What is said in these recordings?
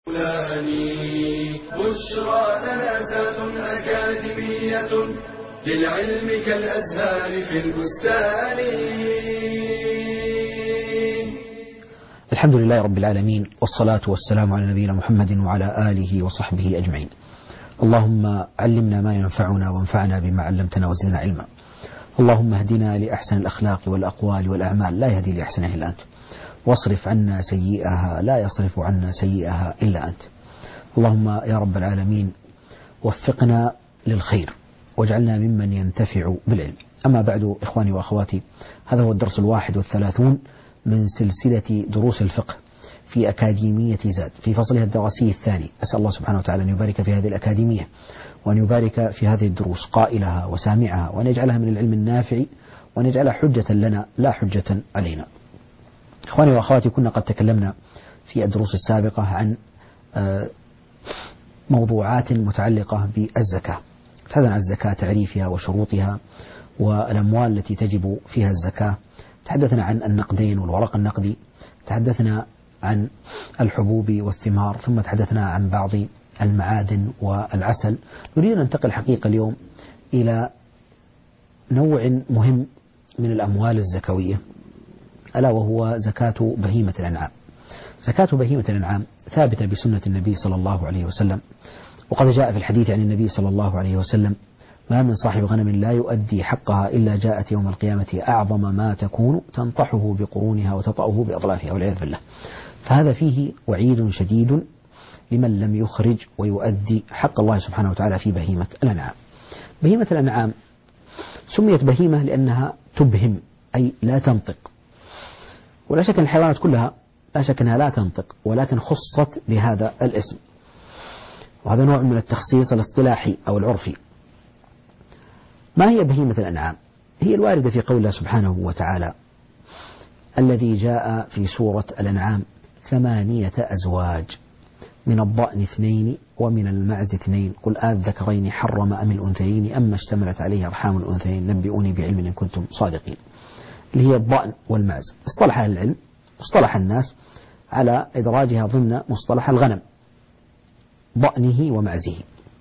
بشرى جنازات أكاديمية للعلم كالأزهار في البستان. الحمد لله رب العالمين، والصلاة والسلام على نبينا محمد وعلى آله وصحبه أجمعين. اللهم علمنا ما ينفعنا وانفعنا بما علمتنا وزدنا علما. اللهم اهدنا لأحسن الأخلاق والأقوال والأعمال، لا يهدي لأحسنها إلا أنت، واصرف عنا سيئها لا يصرف عنا سيئها إلا أنت. اللهم يا رب العالمين وفقنا للخير واجعلنا ممن ينتفع بالعلم. أما بعد، إخواني وأخواتي، هذا هو الدرس 31 من سلسلة دروس الفقه في أكاديمية زاد في فصلها الدراسي الثاني. أسأل الله سبحانه وتعالى أن يبارك في هذه الأكاديمية، وأن يبارك في هذه الدروس قائلها وسامعها، وأن يجعلها من العلم النافع، وأن يجعلها حجة لنا لا حجة علينا. إخواني وأخواتي، كنا قد تكلمنا في الدروس السابقة عن موضوعات متعلقة بالزكاة. تحدثنا عن الزكاة، تعريفها وشروطها والأموال التي تجب فيها الزكاة. تحدثنا عن النقدين والورق النقدي، تحدثنا عن الحبوب والثمار، ثم تحدثنا عن بعض المعادن والعسل. نريد أن ننتقل حقيقة اليوم إلى نوع مهم من الأموال الزكوية، ألا وهو زكاة بهيمة الأنعام. زكاة بهيمة الأنعام ثابتة بسنة النبي صلى الله عليه وسلم، وقد جاء في الحديث عن النبي صلى الله عليه وسلم: ما من صاحب غنم لا يؤدي حقها إلا جاءت يوم القيامة أعظم ما تكون تنطحه بقرونها وتطأه بأظلافها، والعياذ بالله. فهذا فيه وعيد شديد لمن لم يخرج ويؤدي حق الله سبحانه وتعالى في بهيمة الأنعام. بهيمة الأنعام سميت بهيمة لأنها تبهم، أي لا تنطق. ولا شك أن الحيوانات كلها لا شك أنها لا تنطق، ولكن خصت بهذا الاسم، وهذا نوع من التخصيص الاصطلاحي أو العرفي. ما هي بهيمة الأنعام؟ هي الواردة في قول الله سبحانه وتعالى الذي جاء في سورة الأنعام: 8 أزواج من الضأن 2 ومن المعز 2 قل آذكرين حرم أم الأنثيين أما اشتملت عليه أرحام الأنثيين نبئوني بعلم إن كنتم صادقين. اللي هي الضأن والمعز. اصطلح أهل العلم، اصطلح الناس على إدراجها ضمن مصطلح الغنم، ضأنه ومعزه.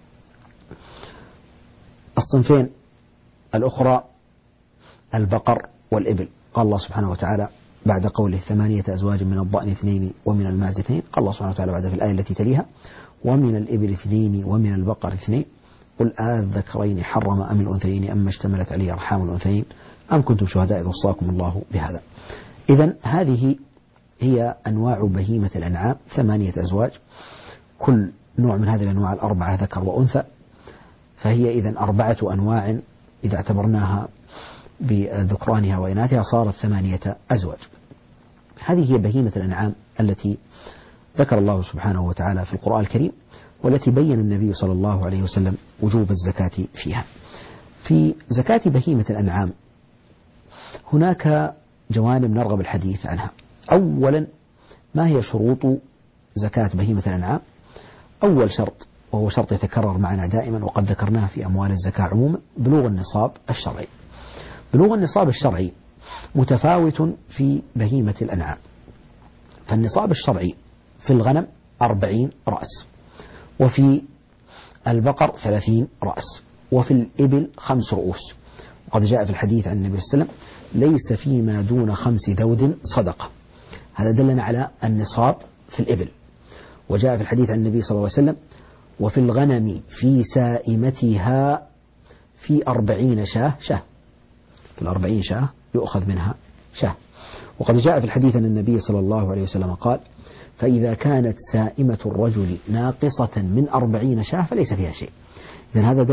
الصنفين الأخرى البقر والإبل. قال الله سبحانه وتعالى بعد قوله 8 أزواج من الضأن 2 ومن المعز 2، قال الله سبحانه وتعالى بعد في الآية التي تليها: ومن الإبل 2 ومن البقر 2 قل آذكرين حرم أم الأنثيين أما اشتملت عليه أرحام الأنثيين أم كنتم شهداء إذ وصاكم الله بهذا. إذن هذه هي أنواع بهيمة الأنعام، 8 أزواج، كل نوع من هذه الأنواع الأربعة ذكر وأنثى، فهي إذن 4 أنواع إذا اعتبرناها بذكرانها وإناثها صارت 8 أزواج. هذه هي بهيمة الأنعام التي ذكر الله سبحانه وتعالى في القرآن الكريم، والتي بين النبي صلى الله عليه وسلم وجوب الزكاة فيها. في زكاة بهيمة الأنعام هناك جوانب نرغب الحديث عنها. أولا، ما هي شروط زكاة بهيمة الأنعام؟ أول شرط، وهو شرط يتكرر معنا دائما وقد ذكرناه في أموال الزكاة عموما: بلوغ النصاب الشرعي. بلوغ النصاب الشرعي متفاوت في بهيمة الأنعام. فالنصاب الشرعي في الغنم 40 رأس، وفي البقر 30 رأس، وفي الإبل 5 رؤوس. وقد جاء في الحديث عن النبي صلى الله عليه وسلم: ليس فيما دون 5 ذود صدقة. هذا دلنا على النصاب في الإبل. وجاء في الحديث عن النبي صلى الله عليه وسلم: وفي الغنم في سائمتها في 40 شاة شاة. في 40 شاة يؤخذ منها شاة. وقد جاء في الحديث أن النبي صلى الله عليه وسلم قال: فإذا كانت سائمة الرجل ناقصة من 40 شاة فليس فيها شيء. إذن هذا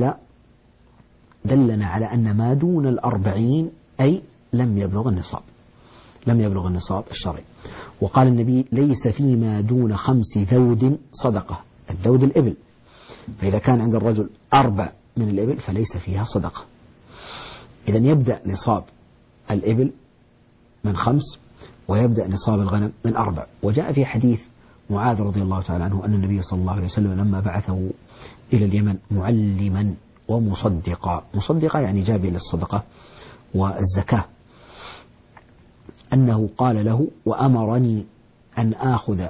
دلنا على أن ما دون 40 أي لم يبلغ النصاب الشرعي. وقال النبي: ليس فيما دون 5 ذود صدقة. الذود الإبل، فإذا كان عند الرجل 4 من الإبل فليس فيها صدقة. إذن يبدأ نصاب الإبل من 5، ويبدأ نصاب الغنم من 4. وجاء في حديث معاذ رضي الله تعالى عنه أن النبي صلى الله عليه وسلم لما بعثه إلى اليمن معلما ومصدقا يعني جابيا للصدقة والزكاة، أنه قال له: وأمرني أن آخذ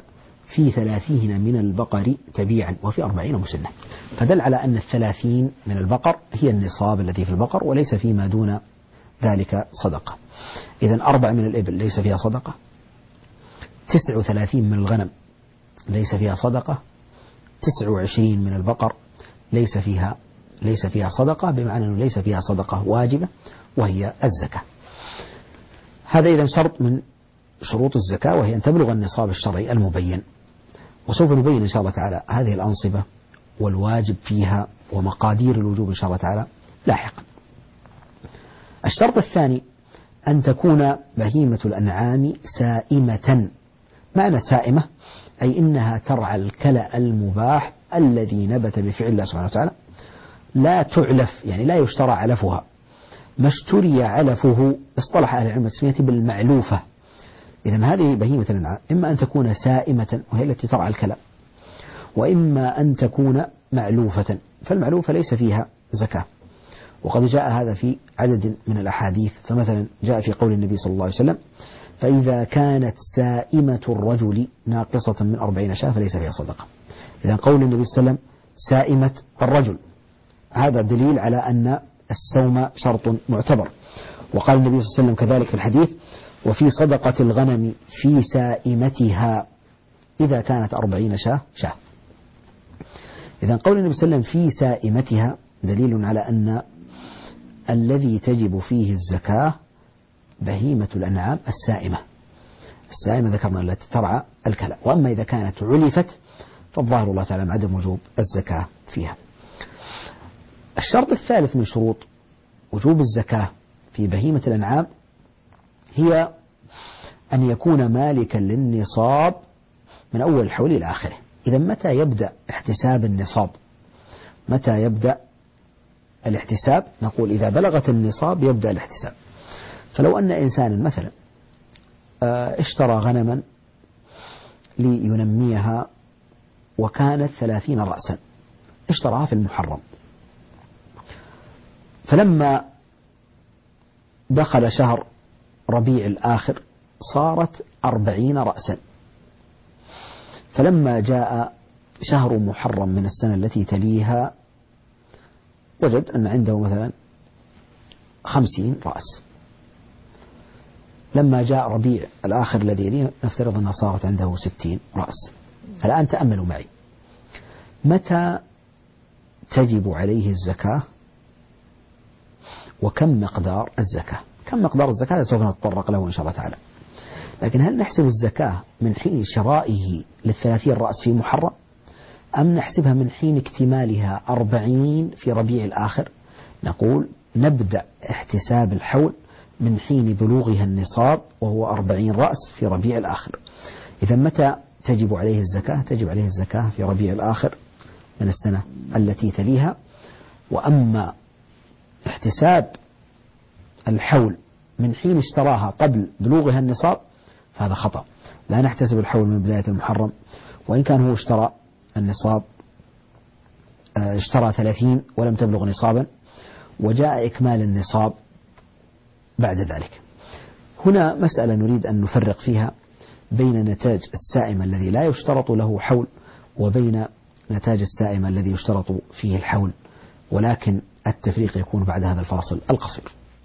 في 30 من البقر تبيعا وفي 40 مسنة، فدل على أن 30 من البقر هي النصاب الذي في البقر وليس فيما دون ذلك صدقة. إذن 4 من الإبل ليس فيها صدقة، 39 من الغنم ليس فيها صدقة، 29 من البقر ليس فيها صدقة، بمعنى أنه ليس فيها صدقة واجبة وهي الزكاة. هذا إذن شرط من شروط الزكاة، وهي أن تبلغ النصاب الشرعي المبين، وسوف نبين إن شاء الله تعالى هذه الأنصبة والواجب فيها ومقادير الوجوب إن شاء الله تعالى لاحقا. الشرط الثاني أن تكون بهيمة الأنعام سائمة. معنى سائمة أي إنها ترعى الكلأ المباح الذي نبت بفعل الله سبحانه وتعالى، لا تعلف، يعني لا يشترى علفها. ما اشتري علفه اصطلح أهل العلم التسمية بالمعلوفة. إذن هذه بهيمة الأنعام إما أن تكون سائمة وهي التي ترعى الكلأ، وإما أن تكون معلوفة، فالمعلوفة ليس فيها زكاة، وقد جاء هذا في عدد من الأحاديث. فمثلا جاء في قول النبي صلى الله عليه وسلم: فإذا كانت سائمة الرجل ناقصة من 40 شاة فليس فيها صدقة. إذن قول النبي صلى الله عليه وسلم سائمة الرجل هذا دليل على أن السوم شرط معتبر. وقال النبي صلى الله عليه وسلم كذلك في الحديث: وفي صدقة الغنم في سائمتها إذا كانت 40 شاة. إذن قول النبي صلى الله عليه وسلم في سائمتها دليل على أن الذي تجب فيه الزكاة بهيمة الأنعام السائمة ذكرنا التي ترعى الكلأ. وأما إذا كانت علفت فالظاهر الله تعالى عدم وجوب الزكاة فيها. الشرط الثالث من شروط وجوب الزكاة في بهيمة الأنعام هي أن يكون مالكا للنصاب من أول الحول إلى آخره. إذا متى يبدأ احتساب النصاب؟ متى يبدأ الاحتساب؟ نقول إذا بلغت النصاب يبدأ الاحتساب. فلو أن إنسانا مثلا اشترى غنما لينميها وكانت 30 رأسا، اشتراها في المحرم، فلما دخل شهر ربيع الآخر صارت 40 رأسا، فلما جاء شهر محرم من السنة التي تليها وجد أن عنده مثلا 50 رأس. لما جاء ربيع الآخر الذي يليه نفترض أنها صارت عنده 60 رأس. الآن تأملوا معي، متى تجب عليه الزكاة وكم مقدار الزكاة؟ كم مقدار الزكاة سوف نتطرق له إن شاء الله تعالى. لكن هل نحسب الزكاة من حين شرائه ل30 رأس في محرم، أم نحسبها من حين اكتمالها 40 في ربيع الآخر؟ نقول نبدأ احتساب الحول من حين بلوغها النصاب وهو 40 رأس في ربيع الآخر. إذا متى تجب عليه الزكاة؟ تجب عليه الزكاة في ربيع الآخر من السنة التي تليها. وأما احتساب الحول من حين اشتراها قبل بلوغها النصاب فهذا خطأ. لا نحتسب الحول من بداية المحرم، وإن كان هو اشترى النصاب اشترى 30 ولم تبلغ نصابا وجاء إكمال النصاب بعد ذلك. هنا مسألة نريد أن نفرق فيها بين نتاج السائمة الذي لا يشترط له حول وبين نتاج السائمة الذي يشترط فيه الحول، ولكن التفريق يكون بعد هذا الفاصل القصير.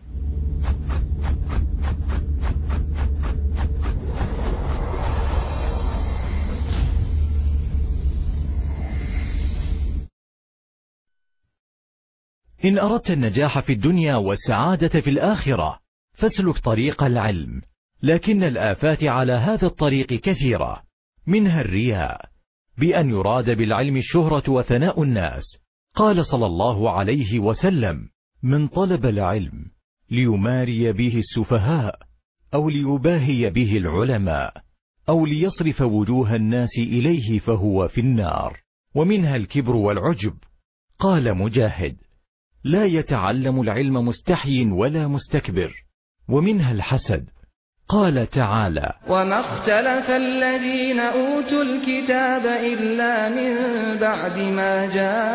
إن أردت النجاح في الدنيا والسعادة في الآخرة فاسلك طريق العلم، لكن الآفات على هذا الطريق كثيرة، منها الرياء، بأن يراد بالعلم الشهرة وثناء الناس. قال صلى الله عليه وسلم: من طلب العلم ليماري به السفهاء أو ليباهي به العلماء أو ليصرف وجوه الناس إليه فهو في النار. ومنها الكبر والعجب. قال مجاهد: لا يتعلم العلم مستحي ولا مستكبر. ومنها الحسد. قال تعالى: وما اختلف الذين أوتوا الكتاب إلا من بعد ما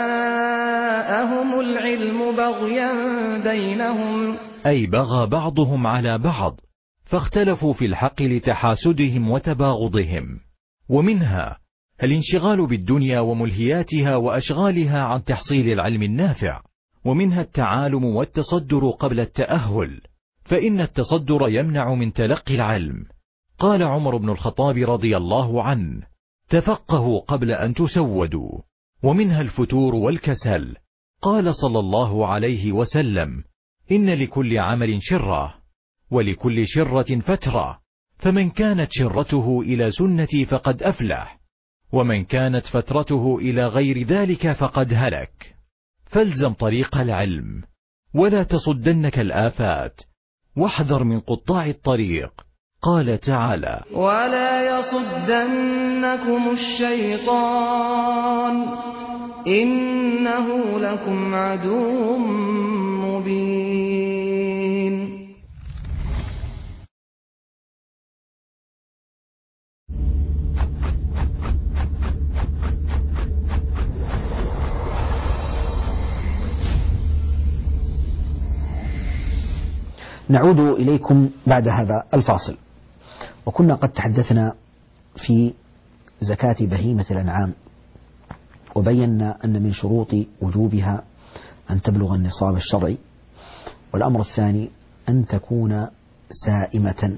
جاءهم العلم بغيا بينهم، أي بغى بعضهم على بعض فاختلفوا في الحق لتحاسدهم وتباغضهم. ومنها الانشغال بالدنيا وملهياتها وأشغالها عن تحصيل العلم النافع، ومنها التعالم والتصدر قبل التأهل، فإن التصدر يمنع من تلقي العلم. قال عمر بن الخطاب رضي الله عنه: تفقهوا قبل أن تسودوا. ومنها الفتور والكسل. قال صلى الله عليه وسلم: إن لكل عمل شرة، ولكل شرة فترة، فمن كانت شرته إلى سنتي فقد أفلح، ومن كانت فترته إلى غير ذلك فقد هلك. فالزم طريق العلم، ولا تصدنك الآفات، واحذر من قطاع الطريق. قال تعالى: ولا يصدنكم الشيطان إنه لكم عدو مبين. نعود إليكم بعد هذا الفاصل. وكنا قد تحدثنا في زكاة بهيمة الأنعام، وبينا أن من شروط وجوبها أن تبلغ النصاب الشرعي، والأمر الثاني أن تكون سائمة.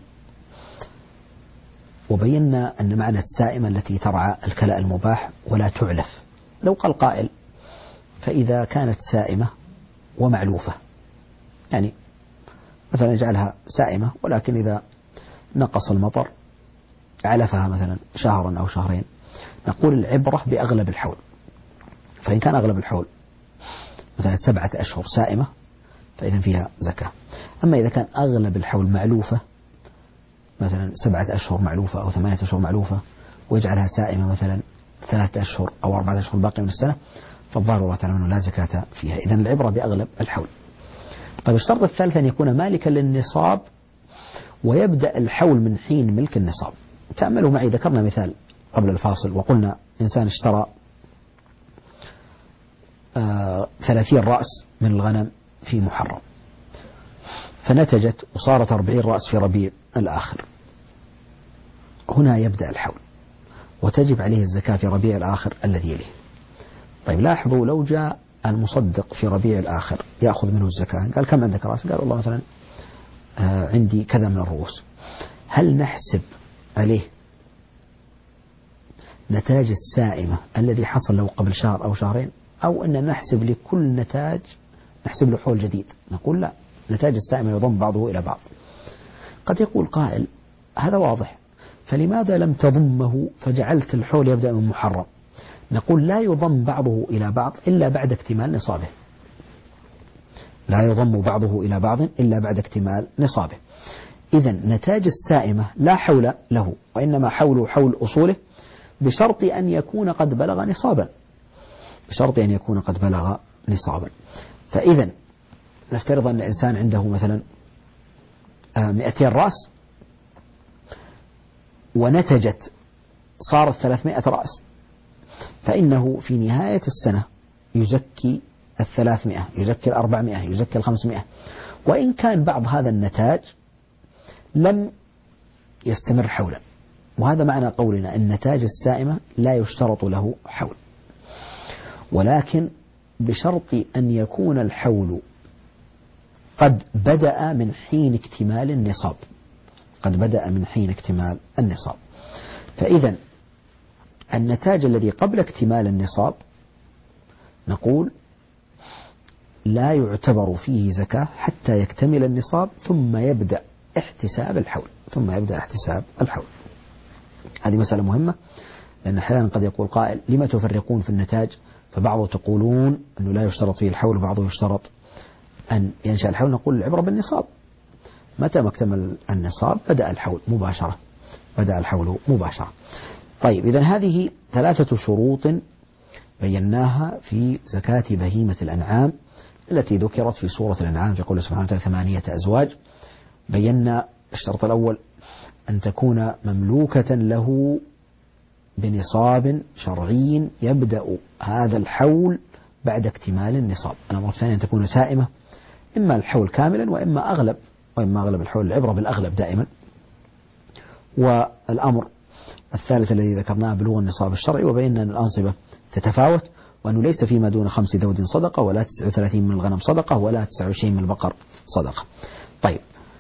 وبينا أن معنى السائمة التي ترعى الكلاء المباح ولا تعلف. لو قال قائل: فإذا كانت سائمة ومعلوفة، يعني مثلا يجعلها سائمة ولكن إذا نقص المطر علفها مثلا شهرا أو شهرين، نقول العبرة بأغلب الحول. فإن كان أغلب الحول مثلا 7 أشهر سائمة فإذا فيها زكاة. أما إذا كان أغلب الحول معلوفة، مثلا 7 أشهر معلوفة أو 8 أشهر معلوفة، ويجعلها سائمة مثلا 3 أشهر أو 4 أشهر باقي من السنة، فالظاهر الله تعالى أنه لا زكاة فيها. إذن العبرة بأغلب الحول. طيب الشرط الثالث أن يكون مالكا للنصاب، ويبدأ الحول من حين ملك النصاب. تأملوا معي، ذكرنا مثال قبل الفاصل وقلنا إنسان اشترى 30 رأس من الغنم في محرم، فنتجت وصارت 40 رأس في ربيع الآخر. هنا يبدأ الحول وتجب عليه الزكاة في ربيع الآخر الذي يليه. طيب لاحظوا، لو جاء المصدق في ربيع الآخر يأخذ منه الزكاة، قال: كم عندك رأس؟ قال: والله مثلا عندي كذا من الرؤوس. هل نحسب عليه نتاج السائمة الذي حصل له قبل شهر أو شهرين، أو أن نحسب لكل نتاج نحسب له حول جديد؟ نقول لا، نتاج السائمة يضم بعضه إلى بعض. قد يقول قائل: هذا واضح، فلماذا لم تضمه فجعلت الحول يبدأ من محرم؟ نقول: لا يضم بعضه إلى بعض إلا بعد اكتمال نصابه. لا يضم بعضه إلى بعض إلا بعد اكتمال نصابه. إذن نتاج السائمة لا حول له، وإنما حوله حول أصوله، بشرط أن يكون قد بلغ نصابا. بشرط أن يكون قد بلغ نصابا. فإذا نفترض أن الإنسان عنده مثلا 200 رأس، ونتجت صارت 300 رأس، فإنه في نهاية السنة يزكي 300، يزكي 400، يزكي 500، وإن كان بعض هذا النتاج لم يستمر حولا. وهذا معنى قولنا أن نتاج السائمة لا يشترط له حول، ولكن بشرط أن يكون الحول قد بدأ من حين اكتمال النصاب. قد بدأ من حين اكتمال النصاب. فإذا النتاج الذي قبل اكتمال النصاب نقول لا يعتبر فيه زكاة حتى يكتمل النصاب، ثم يبدأ احتساب الحول. ثم يبدأ احتساب الحول. هذه مسألة مهمة، لأن أحيانا قد يقول قائل: لما تفرقون في النتاج؟ فبعضه تقولون أنه لا يشترط فيه الحول، وبعضه يشترط أن ينشأ الحول. نقول العبرة بالنصاب، متى ما اكتمل النصاب بدأ الحول مباشرة. بدأ الحول مباشرة. طيب إذن هذه 3 شروط بيناها في زكاة بهيمة الأنعام التي ذكرت في سورة الأنعام في قوله سبحانه وتعالى 8 أزواج. بينا الشرط الأول أن تكون مملوكة له بنصاب شرعي يبدأ هذا الحول بعد اكتمال النصاب. الأمر الثاني أن تكون سائمة، إما الحول كاملا وإما أغلب الحول. العبرة بالأغلب دائما. والأمر الثالث الذي ذكرناه بلوغ النصاب الشرعي، وبينا أن الأنصبة تتفاوت، وأنه ليس فيما دون 5 ذود صدقة، ولا 39 من الغنم صدقة، ولا 29 من البقر صدقة. طيب،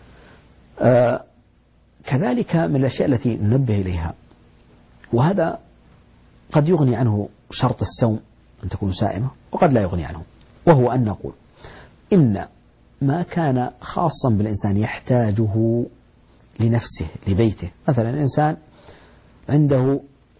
كذلك من الأشياء التي ننبه إليها، وهذا قد يغني عنه شرط الصوم أن تكون سائمة، وقد لا يغني عنه، وهو أن نقول إن ما كان خاصا بالإنسان يحتاجه لنفسه لبيته، مثلا إنسان عنده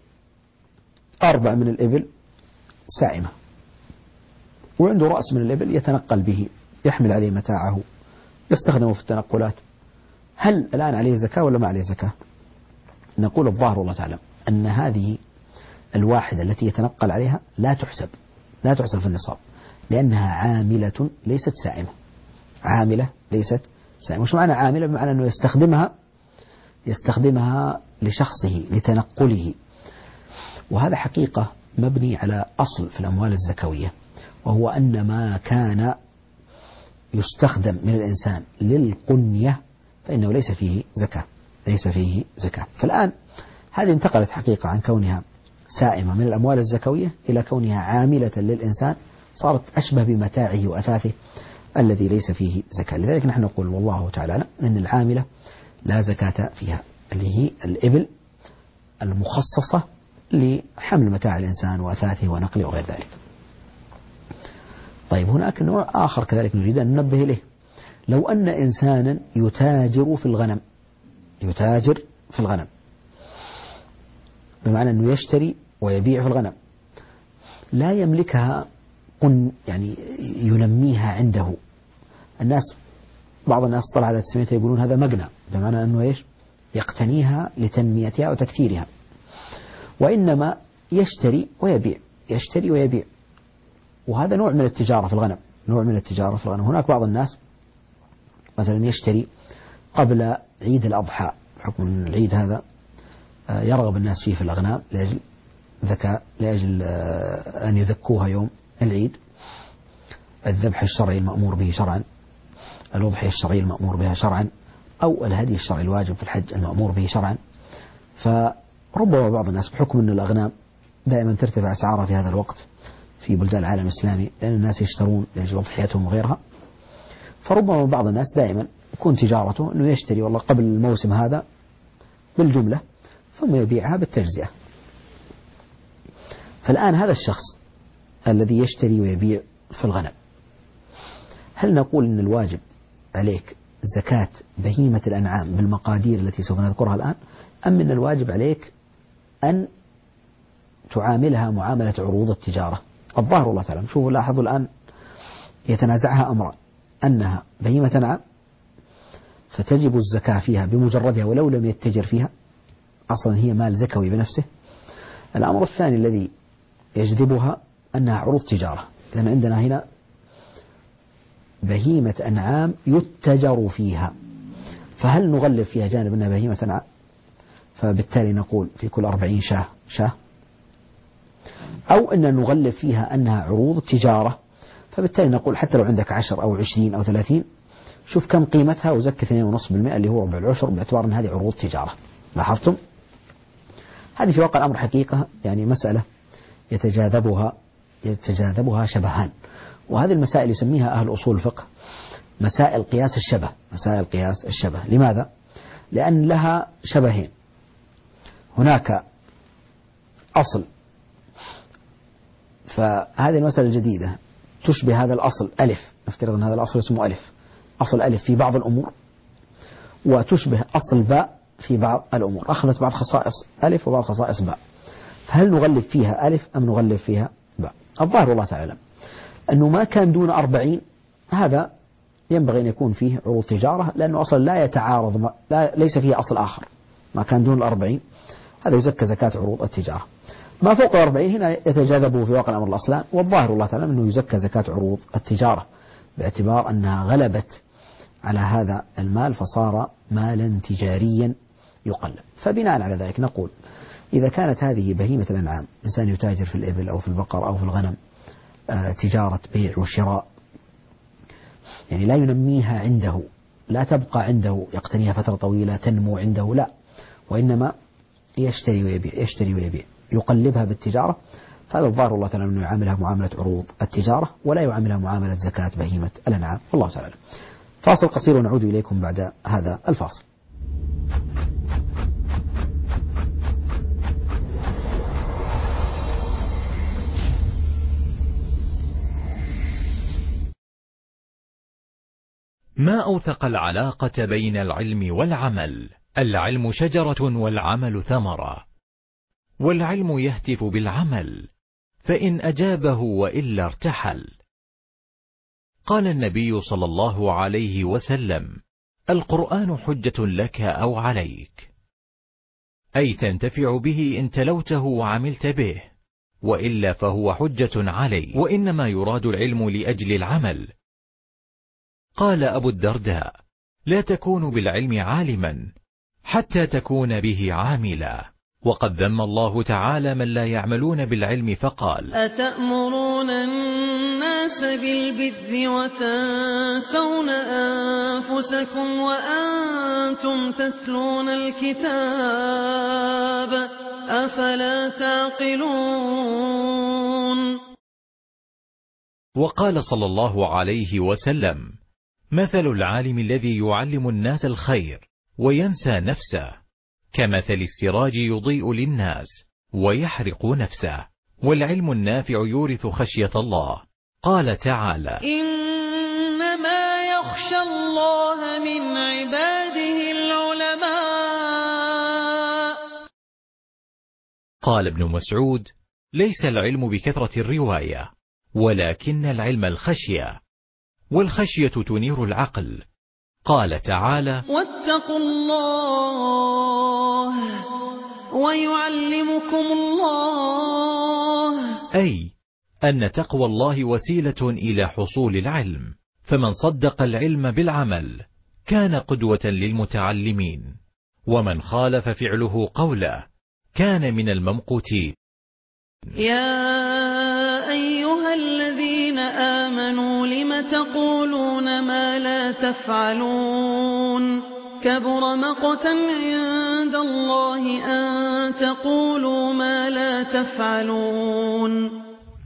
4 من الإبل سائمة، وعنده رأس من الإبل يتنقل به، يحمل عليه متاعه، يستخدمه في التنقلات، هل الآن عليه زكاة ولا ما عليه زكاة؟ نقول الظاهر والله تعالم أن هذه الواحدة التي يتنقل عليها لا تحسب في النصاب، لأنها عاملة ليست سائمة. عاملة ليست سائمة. وش معنى عاملة؟ بمعنى أنه يستخدمها لشخصه لتنقله، وهذا حقيقة مبني على أصل في الأموال الزكوية، وهو أن ما كان يستخدم من الإنسان للقنية فإنه ليس فيه زكاة. فالآن هذه انتقلت حقيقة عن كونها سائمة من الأموال الزكوية إلى كونها عاملة للإنسان، صارت أشبه بمتاعه وأثاثه الذي ليس فيه زكاة. لذلك نحن نقول والله تعالى أن العاملة لا زكاة فيها، اللي هي الإبل المخصصة لحمل متاع الإنسان وأثاثه ونقله وغير ذلك. طيب، هناك نوع آخر كذلك نريد أن ننبه إليه. لو أن إنسانا يتاجر في الغنم، بمعنى أنه يشتري ويبيع في الغنم، لا يملكها يعني ينميها عنده. بعض الناس طلع على تسميتها يقولون هذا مقنع، بمعنى أنه يقتنيها لتنميتها وتكثيرها، وإنما يشتري ويبيع، وهذا نوع من التجارة في الغنم. هناك بعض الناس مثلا يشتري قبل عيد الأضحى، بحكم أن العيد هذا يرغب الناس فيه في الأغنام لأجل أن يذكوها يوم العيد، الذبح الشرعي المأمور به شرعا، الأضحية الشرعي المأمور بها شرعا، أو الهدي الشرعي الواجب في الحج المأمور به شرعا. فربما بعض الناس بحكم أن الأغنام دائما ترتفع أسعارها في هذا الوقت في بلدان العالم الإسلامي، لأن الناس يشترون لأجل أضحيتهم وغيرها، فربما بعض الناس دائما يكون تجارته أنه يشتري والله قبل الموسم هذا بالجملة ثم يبيعها بالتجزئة. فالآن هذا الشخص الذي يشتري ويبيع في الغنم، هل نقول أن الواجب عليك زكاة بهيمة الأنعام بالمقادير التي سوف نذكرها الآن، أم أن الواجب عليك أن تعاملها معاملة عروض التجارة؟ الظاهر والله تعالى، شوفوا لاحظوا الآن يتنازعها أمران، أنها بهيمة أنعام فتجب الزكاة فيها بمجردها ولو لم يتجر فيها، أصلا هي مال زكوي بنفسه. الأمر الثاني الذي يجذبها أنها عروض تجارة، لأن عندنا هنا بهيمة أنعام يتجر فيها، فهل نغلب فيها جانب أنها بهيمة أنعام؟ فبالتالي نقول في كل 40 شاة، أو أن نغلب فيها أنها عروض تجارة، فبالتالي نقول حتى لو عندك 10 أو 20 أو 30 شوف كم قيمتها وزك 2.5% اللي هو ربع العشر، باعتبار أن هذه عروض تجارة. لاحظتم؟ هذه في واقع الأمر حقيقة يعني مسألة يتجاذبها شبهان، وهذه المسائل يسميها أهل أصول الفقه مسائل قياس الشبه. لماذا؟ لأن لها شبهين. هناك أصل، فهذه المسألة الجديدة تشبه هذا الأصل ألف، نفترض أن هذا الأصل اسمه ألف، أصل ألف في بعض الأمور، وتشبه أصل باء في بعض الأمور، أخذت بعض خصائص ألف وبعض خصائص باء، فهل نغلب فيها ألف أم نغلب فيها باء؟ الظاهر والله تعالى أنه ما كان دون 40 هذا ينبغي أن يكون فيه عروض تجارة، لأنه أصلا لا يتعارض، ليس فيه أصل آخر. ما كان دون 40 هذا يزكى زكاة عروض التجارة. ما فوق 40 هنا يتجاذبه في واقع الأمر الأصلان، والظاهر والله تعالى أنه يزكى زكاة عروض التجارة، باعتبار أنها غلبت على هذا المال فصار مالا تجاريا يقلب. فبناء على ذلك نقول إذا كانت هذه بهيمة الأنعام، إنسان يتاجر في الإبل أو في البقر أو في الغنم، تجارة بيع وشراء، يعني لا ينميها عنده، لا تبقى عنده يقتنيها فترة طويلة تنمو عنده، لا، وإنما يشتري ويبيع يشتري ويبيع يقلبها بالتجارة، فهذا الظاهر الله تعالى أنه يعاملها معاملة عروض التجارة ولا يعاملها معاملة زكاة بهيمة الأنعام، والله تعالى. فاصل قصير ونعود إليكم بعد هذا الفاصل. ما أوثق العلاقة بين العلم والعمل. العلم شجرة والعمل ثمرة، والعلم يهتف بالعمل، فإن أجابه وإلا ارتحل. قال النبي صلى الله عليه وسلم: القرآن حجة لك أو عليك، أي تنتفع به إن تلوته وعملت به، وإلا فهو حجة عليك، وإنما يراد العلم لأجل العمل. قال أبو الدرداء: لا تكون بالعلم عالما حتى تكون به عاملا. وقد ذم الله تعالى من لا يعملون بالعلم فقال: أتأمرون الناس بالبر وتنسون أنفسكم وأنتم تتلون الكتاب أفلا تعقلون. وقال صلى الله عليه وسلم: مثل العالم الذي يعلم الناس الخير وينسى نفسه كمثل السراج يضيء للناس ويحرق نفسه. والعلم النافع يورث خشية الله. قال تعالى: إنما يخشى الله من عباده العلماء. قال ابن مسعود: ليس العلم بكثرة الرواية، ولكن العلم الخشية، والخشية تنير العقل. قال تعالى: واتقوا الله ويعلمكم الله، أي أن تقوى الله وسيلة إلى حصول العلم، فمن صدق العلم بالعمل كان قدوة للمتعلمين، ومن خالف فعله قوله كان من الممقوتين. يا أيها الذين آمنوا لم تقولون ما لا تفعلون كبر مقتا عند الله أن تقولوا ما لا تفعلون.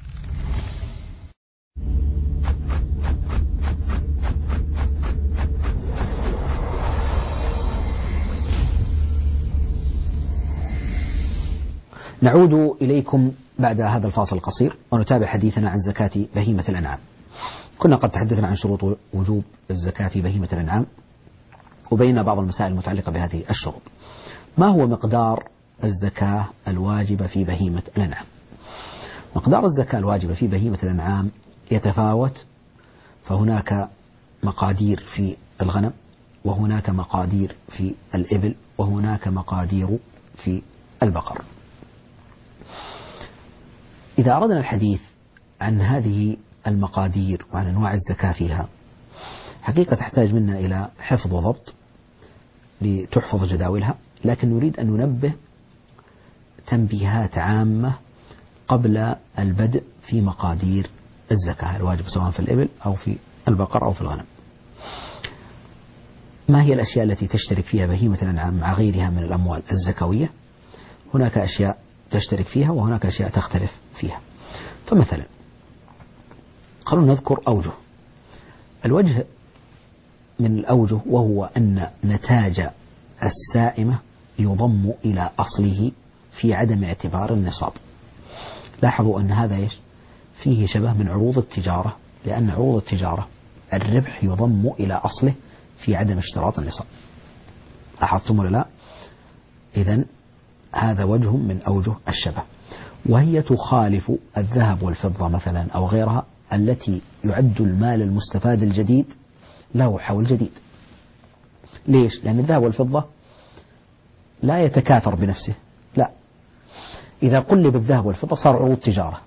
نعود إليكم بعد هذا الفاصل القصير ونتابع حديثنا عن زكاة بهيمة الأنعام. كنا قد تحدثنا عن شروط وجوب الزكاة في بهيمة الأنعام، وبينا بعض المسائل المتعلقة بهذه الشروط. ما هو مقدار الزكاة الواجبة في بهيمة الأنعام؟ مقدار الزكاة الواجبة في بهيمة الأنعام يتفاوت، فهناك مقادير في الغنم، وهناك مقادير في الإبل، وهناك مقادير في البقر. إذا أردنا الحديث عن هذه المقادير وعن أنواع الزكاة فيها، حقيقة تحتاج منا إلى حفظ وضبط لتحفظ جداولها، لكن نريد أن ننبه تنبيهات عامة قبل البدء في مقادير الزكاة الواجب سواء في الإبل أو في البقر أو في الغنم. ما هي الأشياء التي تشترك فيها بهيمة الأنعام مع غيرها من الأموال الزكوية؟ هناك أشياء تشترك فيها وهناك أشياء تختلف فيها. فمثلا خلونا نذكر أوجه. الوجه من الأوجه وهو أن نتاج السائمة يضم إلى أصله في عدم اعتبار النصاب. لاحظوا أن هذا فيه شبه من عروض التجارة، لأن عروض التجارة الربح يضم إلى أصله في عدم اشتراط النصاب. لاحظتم ولا لا؟ إذن هذا وجه من أوجه الشبه، وهي تخالف الذهب والفضة مثلا أو غيرها التي يعد المال المستفاد الجديد له حول جديد. ليش؟ لأن الذهب والفضة لا يتكاثر بنفسه، لا، إذا قلب الذهب والفضة صار عروض تجارة.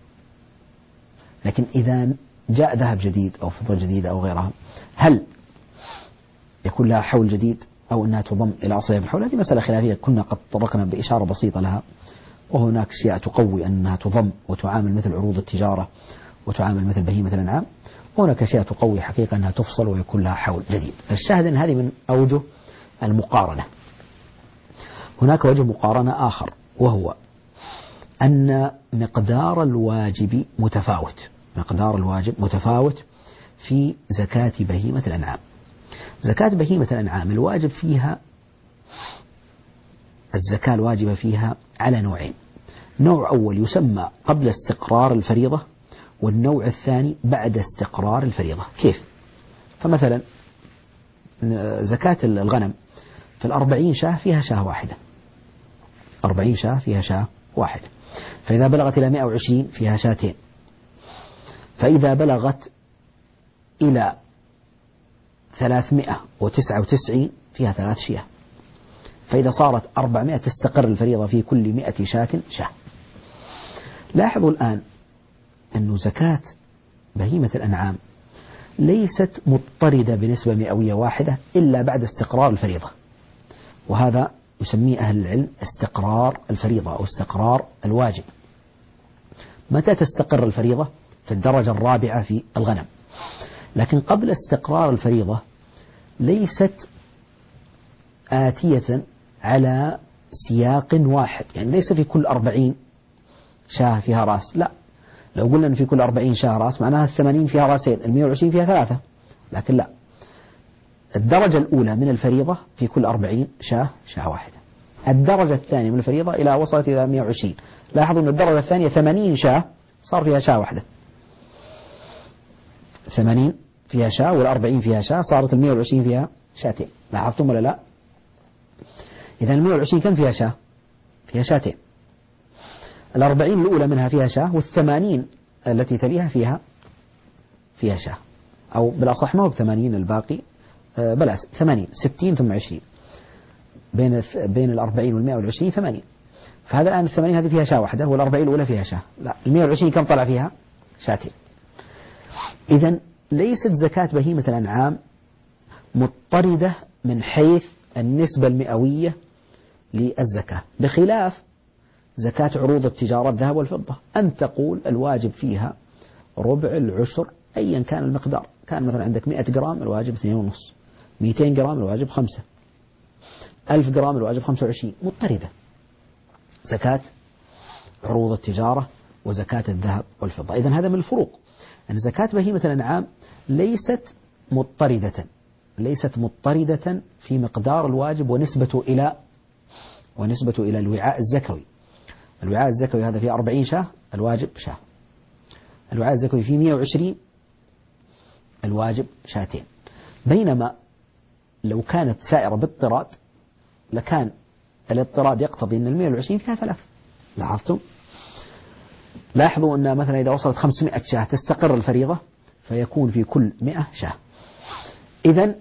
لكن إذا جاء ذهب جديد أو فضة جديدة أو غيرها، هل يكون لها حول جديد أو أنها تضم إلى أصلها بالحول؟ هذه مسألة خلافية كنا قد طرقنا بإشارة بسيطة لها، وهناك أشياء تقوي أنها تضم وتعامل مثل عروض التجارة وتعامل مثل بهيمة الأنعام، وهناك أشياء تقوي حقيقة أنها تفصل ويكون لها حول جديد. الشاهد أن هذه من أوجه المقارنة. هناك وجه مقارنة آخر، وهو أن مقدار الواجب متفاوت. مقدار الواجب متفاوت في زكاة بهيمة الأنعام. زكاة بهيمة الأنعام الواجب فيها، الزكاة الواجبة فيها على نوعين: نوع أول يسمى قبل استقرار الفريضة، والنوع الثاني بعد استقرار الفريضة. كيف؟ فمثلا زكاة الغنم في 40 شاة فيها شاة واحدة، 40 شاة فيها شاة واحدة. فإذا بلغت إلى 120 فيها شاتين. فإذا بلغت إلى 399 فيها 3 شياه. فإذا صارت 400 تستقر الفريضة في كل 100 شاة شاة. لاحظوا الآن أن زكاة بهيمة الأنعام ليست مضطردة بنسبة مئوية واحدة إلا بعد استقرار الفريضة، وهذا يسميه أهل العلم استقرار الفريضة أو استقرار الواجب. متى تستقر الفريضة؟ في الدرجة الرابعة في الغنم. لكن قبل استقرار الفريضة ليست آتية على سياق واحد، يعني ليس في كل 40 شاة فيها رأس، لا. لو قلنا أن في كل 40 شاة رأس معناها 80 فيها رأسين، 120 فيها 3. لكن لا، الدرجة الأولى من الفريضة في كل 40 شاة شاة واحدة. الدرجة الثانية من الفريضة إلى وصلت إلى 120. لاحظوا أن الدرجة الثانية 80 شاة صار فيها شاة واحدة، 80 فيها شاة وال40 فيها شاة، صارت 120 فيها شاتين. لاحظتم ولا لا؟ إذا 120 كم فيها شاة؟ فيها شاتين. 40 الأولى منها فيها شاة، وال80 التي تليها فيها شاة، أو بالأصح ما هو ب80 الباقي، بلا 80 60 ثم 20 بين 40 وال120 80. فهذا الآن 80 هذه فيها شاة واحدة، وال40 الأولى فيها شاة. لا، 120 كم طلع فيها؟ شاتين. إذا ليست زكاة بهيمة الأنعام مضطردة من حيث النسبة المئوية للزكاة، بخلاف زكاة عروض التجارة الذهب والفضة. أن تقول الواجب فيها ربع العشر أيا كان المقدار. كان مثلا عندك 100 جرام الواجب 2.5، 200 جرام الواجب 5، 1000 جرام الواجب 25. مضطردة زكاة عروض التجارة وزكاة الذهب والفضة. إذن هذا من الفروق، أن زكاة بهيمة الأنعام ليست مضطردة في مقدار الواجب ونسبته إلى الوعاء الزكوي. الوعاء الزكوي هذا فيه 40 شاة، الواجب شاة. الوعاء الزكوي فيه 120، الواجب شاتين. بينما لو كانت سائرة باضطراد لكان الاضطراد يقتضي أن 120 فيها 3. لاحظتم؟ لاحظوا أن مثلا إذا وصلت 500 شاة تستقر الفريضة، فيكون في كل 100 شاة. إذن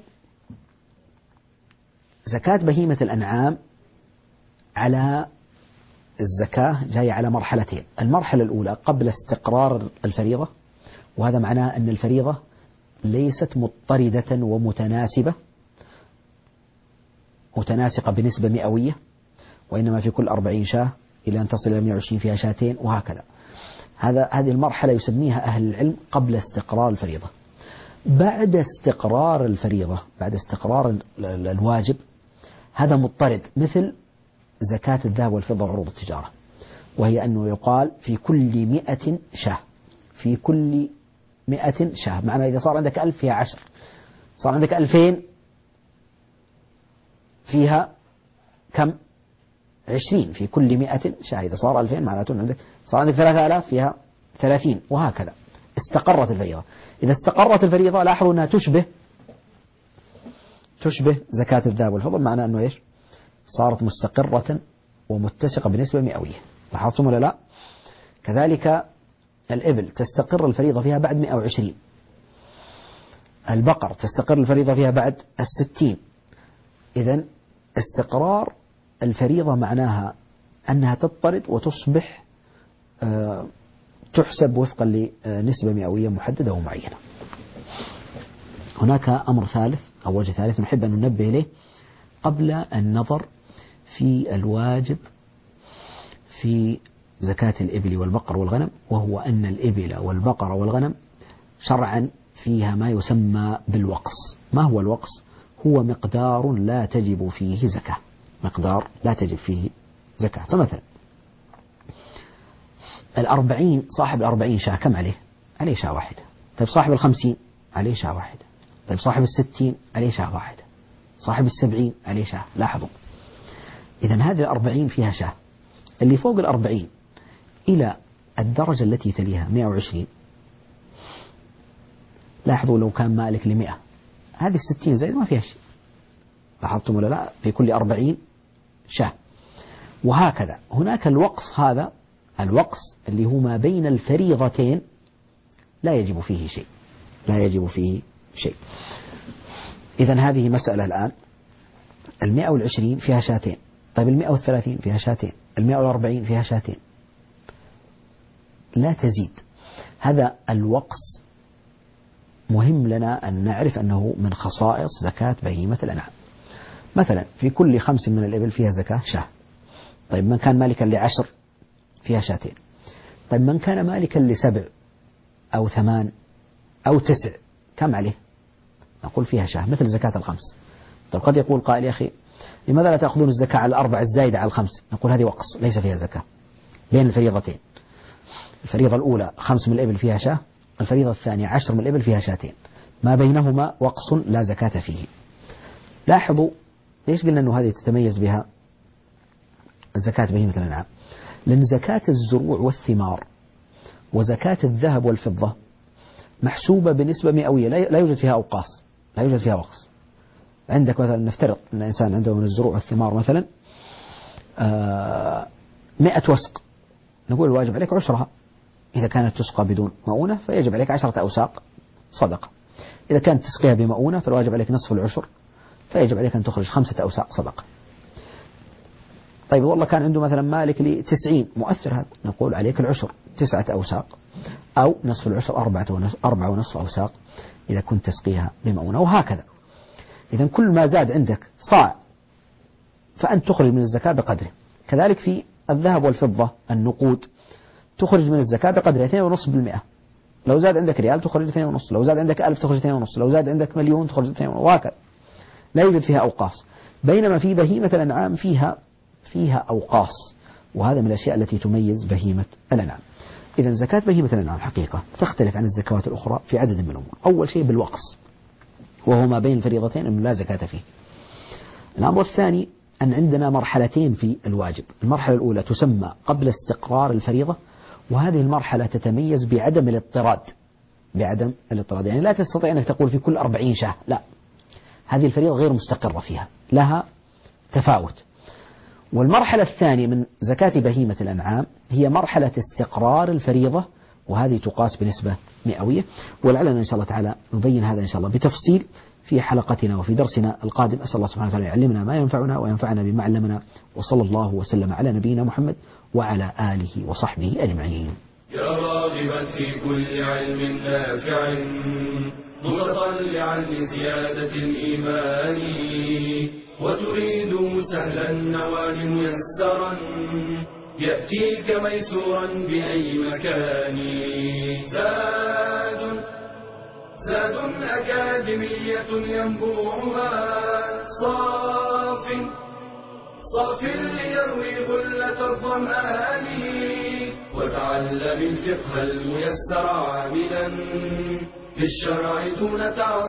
زكاة بهيمة الأنعام على الزكاة جاية على مرحلتين. المرحلة الأولى قبل استقرار الفريضة، وهذا معناه أن الفريضة ليست مضطردة متناسقة بنسبة مئوية، وإنما في كل 40 شاة إلى أن تصل إلى 120 فيها شاتين، وهكذا. هذه المرحلة يسميها أهل العلم قبل استقرار الفريضة. بعد استقرار الفريضة، بعد استقرار الواجب، هذا مضطرد، مثل زكاة الذهب والفضة وعروض التجارة، وهي أنه يقال في كل 100 شاة، في كل 100 شاة. معنى إذا صار عندك 1000 فيها 10، صار عندك 2000 فيها كم؟ 20 في كل 100 شاة. إذا صار 2000 معناته عندك صار عندك 3000 فيها 30، وهكذا. استقرت الفريضة. إذا استقرت الفريضة لاحظوا أنها تشبه زكاة الذهب والفضة، معناه أنه إيش؟ صارت مستقرة ومتسقة بنسبة مئوية. لاحظتم ولا لا؟ كذلك الإبل تستقر الفريضة فيها بعد 120. البقر تستقر الفريضة فيها بعد 60. إذن استقرار الفريضة معناها أنها تضطرد وتصبح تحسب وفقا لنسبة مئوية محددة ومعينة. هناك أمر ثالث أو وجه ثالث نحب أن ننبه إليه قبل النظر في الواجب في زكاة الإبل والبقر والغنم، وهو أن الإبل والبقر والغنم شرعا فيها ما يسمى بالوقص. ما هو الوقص؟ هو مقدار لا تجب فيه زكاة. مقدار لا تجب فيه زكاة. فمثلا 40 صاحب 40 شاة كم عليه؟ عليه شاة واحدة. طيب صاحب 50 عليه شاة واحدة. طيب صاحب 60 عليه شاة واحدة. صاحب 70 عليه شاة. لاحظوا إذن هذه 40 فيها شاة. اللي فوق 40 إلى الدرجة التي تليها 120. لاحظوا لو كان مالك 100 هذه 60 زائد ما فيها شيء. لاحظتم ولا لا؟ في كل 40 شاة. وهكذا هناك الوقص، هذا الوقص اللي هو ما بين الفريضتين لا يجب فيه شيء، لا يجب فيه شيء. إذن هذه مسألة الآن 120 فيها شاتين. طيب 130 فيها شاتين. 140 فيها شاتين. لا تزيد. هذا الوقص مهم لنا أن نعرف أنه من خصائص زكاة بهيمة الأنعام. مثلا في كل 5 من الإبل فيها زكاة شاة. طيب من كان مالكا ل10 فيها شاتين. طيب من كان مالكا ل7 أو 8 أو 9 كم عليه؟ نقول فيها شاة مثل زكاة الخمس. طيب قد يقول قائل يا أخي لماذا لا تأخذون الزكاة على 4 الزايدة على 5؟ نقول هذه وقص ليس فيها زكاة بين الفريضتين. الفريضة الأولى 5 من الإبل فيها شاة، الفريضة الثانية 10 من الإبل فيها شاتين، ما بينهما وقص لا زكاة فيه. لاحظوا ليش قلنا أنه هذه تتميز بها زكاة بهيمة الأنعام؟ لأن زكاة الزروع والثمار وزكاة الذهب والفضة محسوبة بنسبة مئوية، لا يوجد فيها أوقاص، لا يوجد فيها وقص. عندك مثلا نفترض أن الإنسان عنده من الزروع والثمار مثلا 100 وسق، نقول الواجب عليك عشرها. إذا كانت تسقى بدون مؤونة فيجب عليك 10 أوساق صدقة. إذا كانت تسقيها بمؤونة فالواجب عليك نصف العشر، فيجب عليك أن تخرج 5 أوساق صدقة. طيب والله كان عنده مثلا مالك ل90 مؤثر هذا، نقول عليك العشر 9 أوساق، أو نصف العشر 4.5 أوساق إذا كنت تسقيها بمؤونة، وهكذا. إذا كل ما زاد عندك صاع فأنت تخرج من الزكاة بقدره. كذلك في الذهب والفضة النقود تخرج من الزكاة بقدره 2.5%. لو زاد عندك ريال تخرج 2.5، لو زاد عندك 1000 تخرج 2.5، لو زاد عندك مليون تخرج 2.5، وهكذا. لا يوجد فيها أوقاص. بينما في بهيمة الأنعام فيها أوقاص، وهذا من الأشياء التي تميز بهيمة الأنعام. إذا زكاة بهيمة الأنعام حقيقة تختلف عن الزكوات الأخرى في عدد من الأمور. أول شيء بالوقص، وهو ما بين الفريضتين أنه لا زكاة فيه. الأمر الثاني أن عندنا مرحلتين في الواجب. المرحلة الأولى تسمى قبل استقرار الفريضة، وهذه المرحلة تتميز بعدم الاضطراد. يعني لا تستطيع أنك تقول في كل 40 شاة، لا، هذه الفريضة غير مستقرة فيها، لها تفاوت. والمرحلة الثانية من زكاة بهيمة الأنعام هي مرحلة استقرار الفريضة، وهذه تقاس بنسبة مئوية. ولعلنا إن شاء الله تعالى نبين هذا إن شاء الله بتفصيل في حلقتنا وفي درسنا القادم. أسأل الله سبحانه وتعالى يعلمنا ما ينفعنا وينفعنا بما علمنا، وصلى الله وسلم على نبينا محمد وعلى آله وصحبه أجمعين. يا راغبا في كل علم نافع متطلعا لزيادة الإيمان، وتريد سهلا النوال ميسرا يأتيك ميسورا بأي مكان. زاد أكاديمية ينبوعها صاف ليروي غلة الظمآن، وتعلم الفقه الميسر عاملا بالشرع دون تعصب.